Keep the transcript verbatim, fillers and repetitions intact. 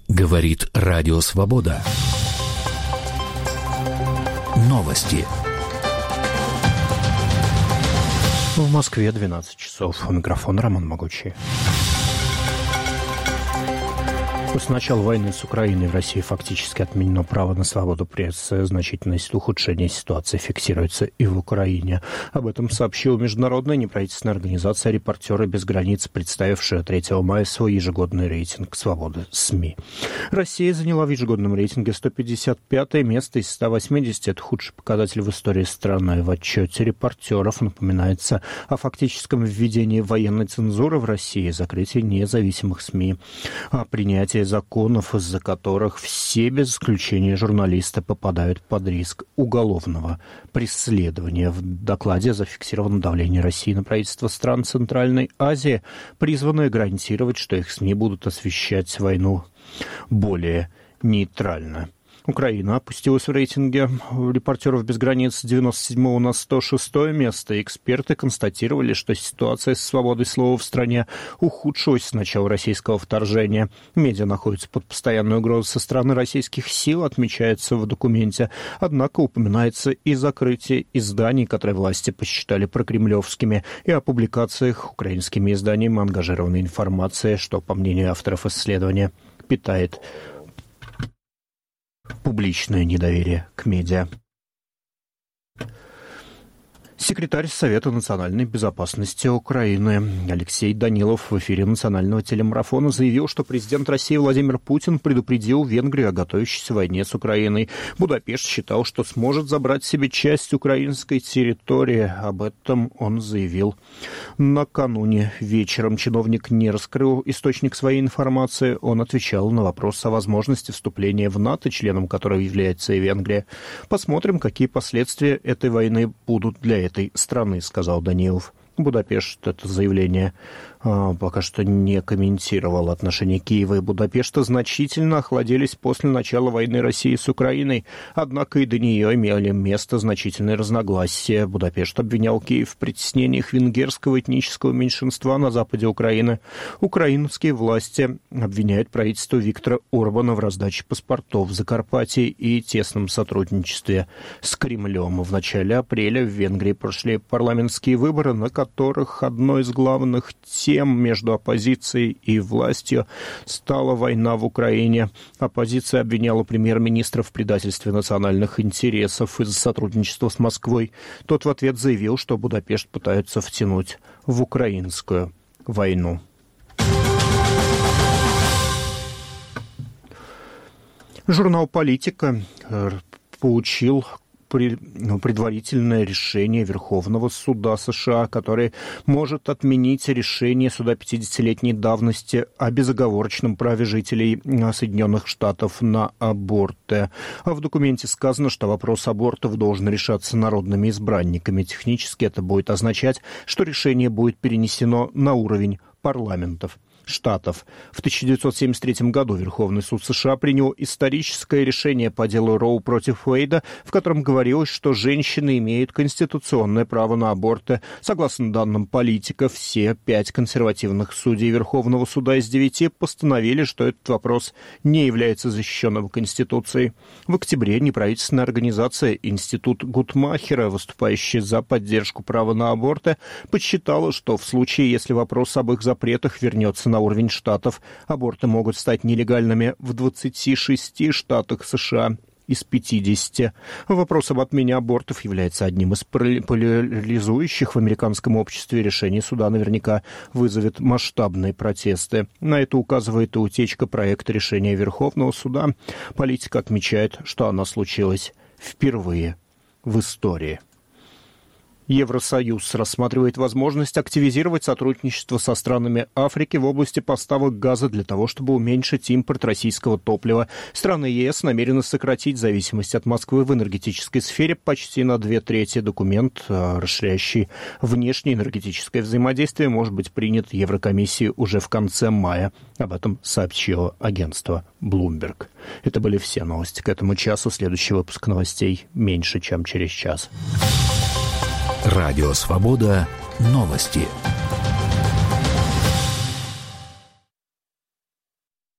Говорит Радио Свобода. Новости. В Москве двенадцать часов. У микрофона Роман Могучий. После начала войны с Украиной в России фактически отменено право на свободу прессы. Значительное ухудшение ситуации фиксируется и в Украине. Об этом сообщила международная неправительственная организация «Репортеры без границ», представившая третьего мая свой ежегодный рейтинг свободы СМИ. Россия заняла в ежегодном рейтинге сто пятьдесят пятое место из ста восьмидесяти. Это худший показатель в истории страны. В отчете репортеров напоминается о фактическом введении военной цензуры в России, закрытии независимых СМИ, о принятии законов, из-за которых все без исключения журналисты попадают под риск уголовного преследования. В докладе зафиксировано давление России на правительство стран Центральной Азии, призванное гарантировать, что их СМИ будут освещать войну более нейтрально. Украина опустилась в рейтинге «Репортеров без границ» с девяносто седьмого на сто шестое место. Эксперты констатировали, что ситуация с свободой слова в стране ухудшилась с начала российского вторжения. Медиа находятся под постоянной угрозой со стороны российских сил, отмечается в документе. Однако упоминается и закрытие изданий, которые власти посчитали прокремлевскими, и о публикациях украинскими изданиями ангажированной информации, что, по мнению авторов исследования, питает публичное недоверие к медиа. Секретарь Совета национальной безопасности Украины Алексей Данилов в эфире национального телемарафона заявил, что президент России Владимир Путин предупредил Венгрию о готовящейся войне с Украиной. Будапешт считал, что сможет забрать себе часть украинской территории. Об этом он заявил накануне вечером. Чиновник не раскрыл источник своей информации. Он отвечал на вопрос о возможности вступления в НАТО, членом которого является и Венгрия. Посмотрим, какие последствия этой войны будут для этого. этой страны, сказал Данилов. Будапешт это заявление а, пока что не комментировал. Отношения Киева и Будапешта значительно охладились после начала войны России с Украиной, однако и до нее имели место значительные разногласия. Будапешт обвинял Киев в притеснениях венгерского этнического меньшинства на западе Украины. Украинские власти обвиняют правительство Виктора Орбана в раздаче паспортов в Закарпатье и тесном сотрудничестве с Кремлем. В начале апреля в Венгрии прошли парламентские выборы, на которых одной из главных тем между оппозицией и властью стала война в Украине. Оппозиция обвиняла премьер-министра в предательстве национальных интересов из-за сотрудничества с Москвой. Тот в ответ заявил, что Будапешт пытаются втянуть в украинскую войну. Журнал «Политика» получил предварительное решение Верховного суда США, которое может отменить решение суда пятидесятилетней давности о безоговорочном праве жителей Соединенных Штатов на аборты. А в документе сказано, что вопрос абортов должен решаться народными избранниками. Технически это будет означать, что решение будет перенесено на уровень парламентов штатов. В тысяча девятьсот семьдесят третьем году Верховный суд США принял историческое решение по делу Роу против Уэйда, в котором говорилось, что женщины имеют конституционное право на аборты. Согласно данным «Политика», все пять консервативных судей Верховного суда из девяти постановили, что этот вопрос не является защищенным Конституцией. В октябре неправительственная организация «Институт Гутмахера», выступающая за поддержку права на аборты, подсчитала, что в случае, если вопрос об их запретах вернется на уровень штатов, аборты могут стать нелегальными в двадцати шести штатах США из пятидесяти. Вопрос об отмене абортов является одним из поляризующих в американском обществе. Решение суда наверняка вызовет масштабные протесты. На это указывает и утечка проекта решения Верховного суда. «Политика» отмечает, что она случилась впервые в истории. Евросоюз рассматривает возможность активизировать сотрудничество со странами Африки в области поставок газа для того, чтобы уменьшить импорт российского топлива. Страны ЕС намерены сократить зависимость от Москвы в энергетической сфере почти на две трети. Документ, расширяющий внешнее энергетическое взаимодействие, может быть принят Еврокомиссией уже в конце мая. Об этом сообщило агентство Bloomberg. Это были все новости к этому часу. Следующий выпуск новостей меньше, чем через час. Радио «Свобода». Новости.